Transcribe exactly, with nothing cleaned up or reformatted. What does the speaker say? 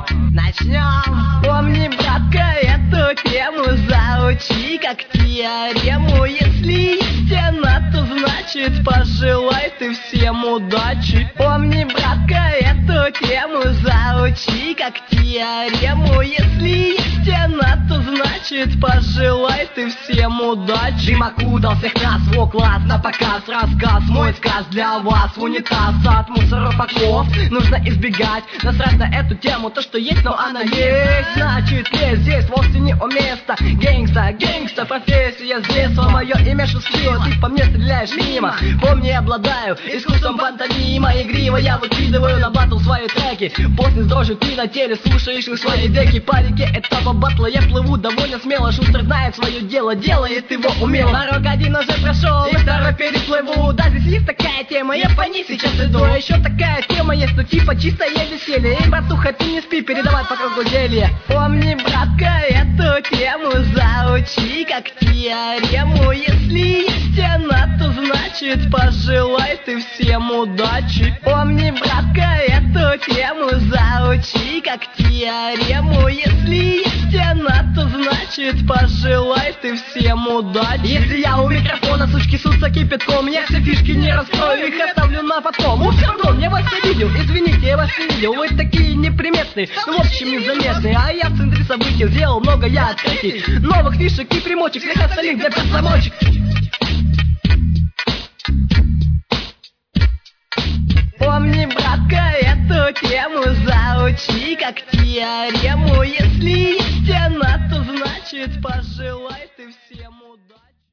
Начнем. Помни, братка, эту тему заучи как теорему. Если истина, то значит пожелай ты всем удачи. Помни, братка, эту тему заучи как теорему. Если истина, то значит пожелай ты всем удачи. Дым окутал всех нас, во класс, на показ рассказ. Мой сказ для вас, унитаз от мусоров оков нужно избегать. Насрать на эту тему, то что есть, но она есть. Значит, есть здесь вовсе не у места. Гангста, гангста, профессия с детства. Мое имя шутливо, ты по мне стреляешь мимо. Помни, я обладаю искусством пантомима. Игриво я выкидываю на батл свои треки. После с дрожью ты на теле слушаешь их свои деки. По реке этапа батла я плыву довольно смело. Шустер знает свое дело, делает его умело. Порог один уже прошел, и второй переплыву. Да, здесь есть такая тема, я по ней сейчас иду. А еще такая тема есть, ну типа чистое веселье. Эй, братуха, ты не спи, передавай по кругу зелье. Помни, братка, эту тему заучи как теорему. Если истина, то значит пожелай ты всем удачи. Помни, братка, эту тему заучи как теорему. Если истина, то значит пожелай ты всем удачи. Если я у микрофона, сучки сутся кипятком, я все фишки не раскрою, их оставлю на потом. Упс, пардон, я вас не видел, извините, я вас не видел. Вы такие неприметные, ну в общем незаметные. А я в центре событий сделал много я открытий, новых фишек и примочек, всех остальных для персамочек. Помни, братка, эту тему заучи как теорему. Если истина, то значит пожелай